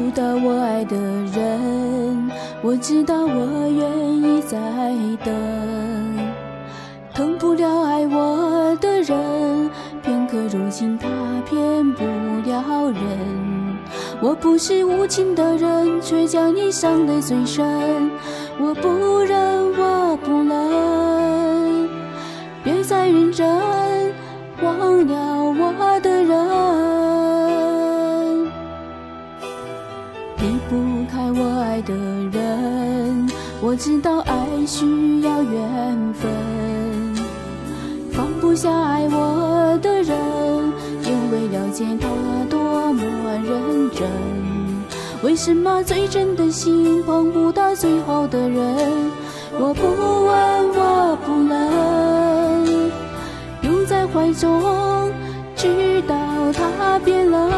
到我爱的人，我知道我愿意再等。疼不了爱我的人，片刻如今他骗不了人。我不是无情的人，却将你伤得最深。我不忍，我不能，别再认真忘了我的人。离不开我爱的人，我知道爱需要缘分。放不下爱我的人，因为了解他多么认真。为什么最真的心碰不到最后的人？我不问，我不能，拥在怀中，直到他变冷。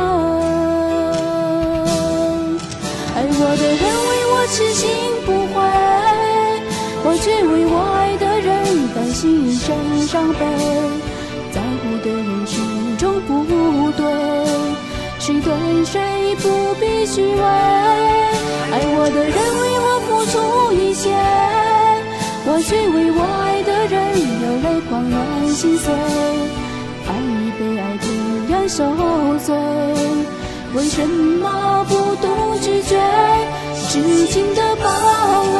爱我的人为我痴心不悔，我却为我爱的人甘心一生伤悲。在乎的人始终不对，谁对谁不必虚伪。爱我的人为我付出一切，我却为我爱的人流泪狂乱心碎。爱与被爱同样受罪，为什么不懂拒绝至今的包围？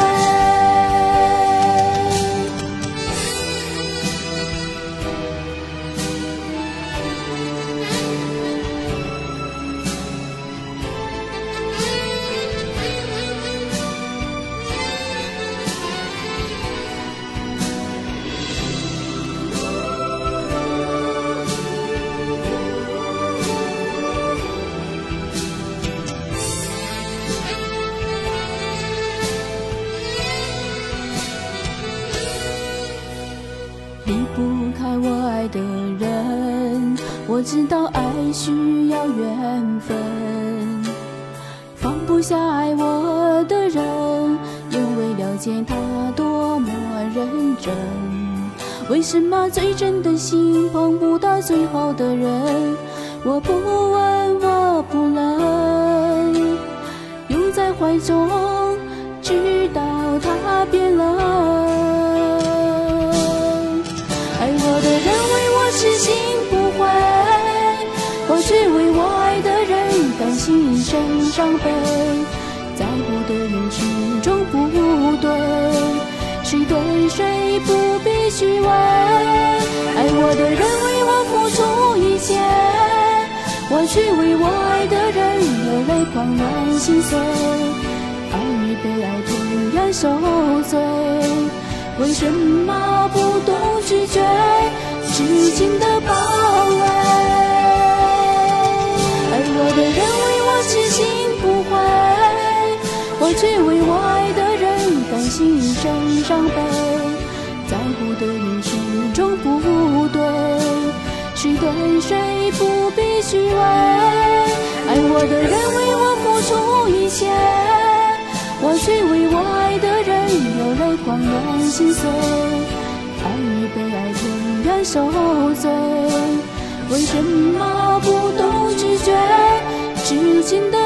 离不开我爱的人，我知道爱需要缘分。放不下爱我的人，因为了解他多么认真。为什么最真的心碰不到最后的人？我不问，我不能，拥在怀中，直到他变冷。我的人为我痴心不悔，我却为我爱的人甘心一生伤悲。在乎的人始终不对，谁对谁不必虚伪。爱我的人为我付出一切，我却为我爱的人流泪狂乱心碎。爱与被爱同样受罪，为什么不懂拒绝至今的包围？爱我的人为我痴心不悔，我却为我爱的人甘心一生伤悲。在乎的人始终不对，谁对谁不必虚伪。爱我的人为我付出一切，我却为我爱的人流泪狂乱心碎。爱与被爱同样受罪，为什么不懂拒绝至今的